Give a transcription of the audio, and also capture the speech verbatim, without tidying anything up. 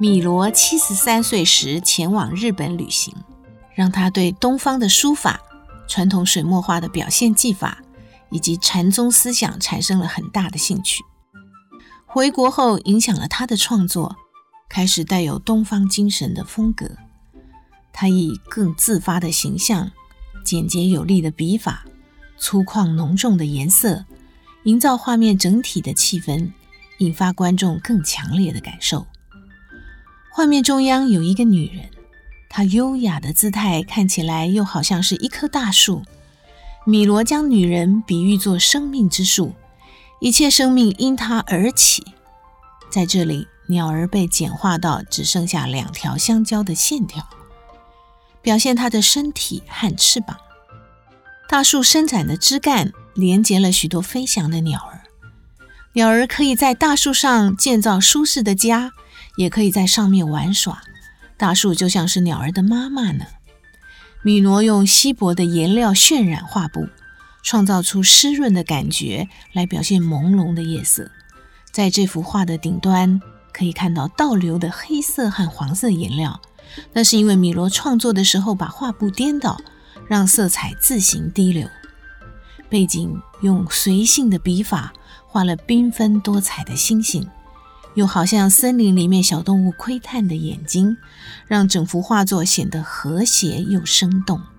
米罗七十三岁时前往日本旅行，让他对东方的书法、传统水墨画的表现技法以及禅宗思想产生了很大的兴趣。回国后影响了他的创作，开始带有东方精神的风格。他以更自发的形象、简洁有力的笔法、粗犷浓重的颜色，营造画面整体的气氛，引发观众更强烈的感受。画面中央有一个女人，她优雅的姿态看起来又好像是一棵大树。米罗将女人比喻作生命之树，一切生命因她而起。在这里，鸟儿被简化到只剩下两条相交的线条，表现它的身体和翅膀。大树伸展的枝干连接了许多飞翔的鸟儿，鸟儿可以在大树上建造舒适的家，也可以在上面玩耍。大树就像是鸟儿的妈妈呢。米罗用稀薄的颜料渲染画布，创造出湿润的感觉来表现朦胧的夜色。在这幅画的顶端可以看到倒流的黑色和黄色颜料，那是因为米罗创作的时候把画布颠倒，让色彩自行滴流。背景用随性的笔法画了缤纷多彩的星星，又好像森林里面小动物窥探的眼睛，让整幅画作显得和谐又生动。